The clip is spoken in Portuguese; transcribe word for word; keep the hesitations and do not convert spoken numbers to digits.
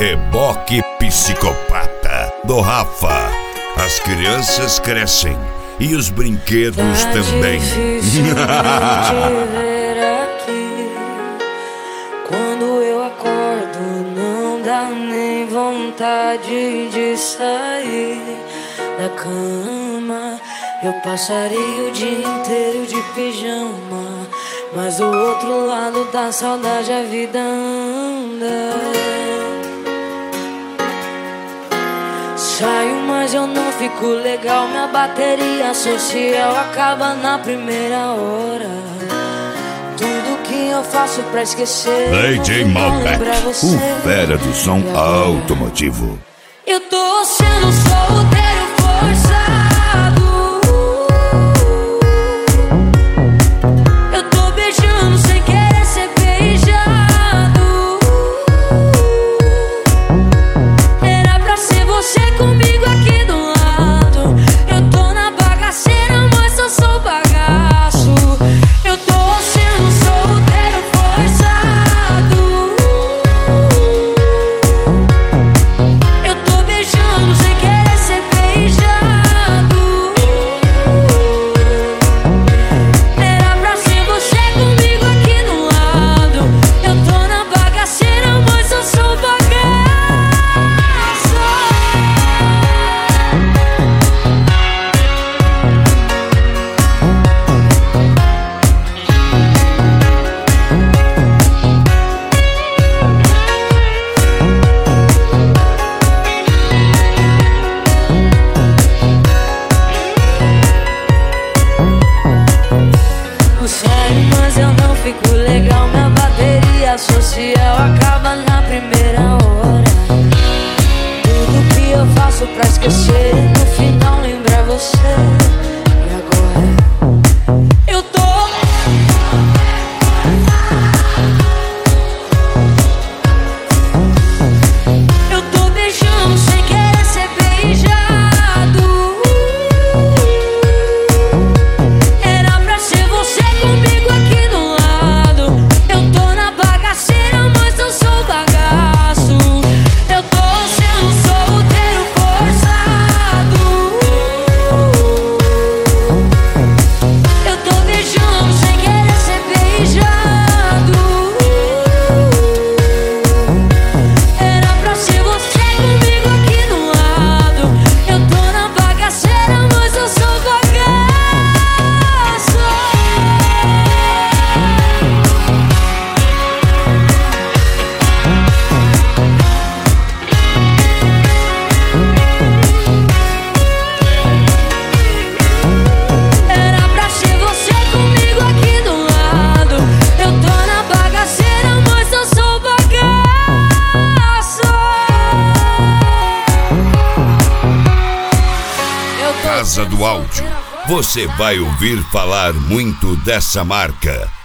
Reboque Psicopata, do Rafa. As crianças crescem e os brinquedos tá também. Difícil te ver aqui. Quando eu acordo, não dá nem vontade de sair da cama. Eu passaria o dia inteiro de pijama, mas do outro lado da saudade a vida anda. Saio, mas eu não fico legal. Minha bateria social acaba na primeira hora. Tudo que eu faço pra esquecer, D J Malbec, o fera do som automotivo. Eu tô sendo solteiro forçado. Eu tô beijando sem querer ser beijado. Era pra ser você comigo aqui do lado. Eu tô na bagaceira, mas eu sou bagaço. Eu tô sendo solteiro forçado. Eu tô beijando sem querer ser beijado. Era pra ser você comigo aqui do lado. Eu tô na bagaceira, mas eu sou bagaço. Eu saio, mas eu não fico legal. Minha bateria social acaba na primeira hora. Tudo que eu faço pra esquecer, no final lembrar você. E agora eu tô Eu tô beijando sem querer ser beijado. Era pra ser você comigo aqui do lado. Eu tô na bagaceira, mas eu sou bagaço. Eu tô sendo solteiro forçado. Eu tô beijando sem querer ser beijado. Era pra ser você comigo aqui do lado. Eu tô na bagaceira, mas eu sou bagaço. Era pra ser você comigo aqui do lado. Eu tô na bagaceira, mas eu sou bagaço. Eu tô Casa do Áudio. Você vai ouvir falar muito dessa marca.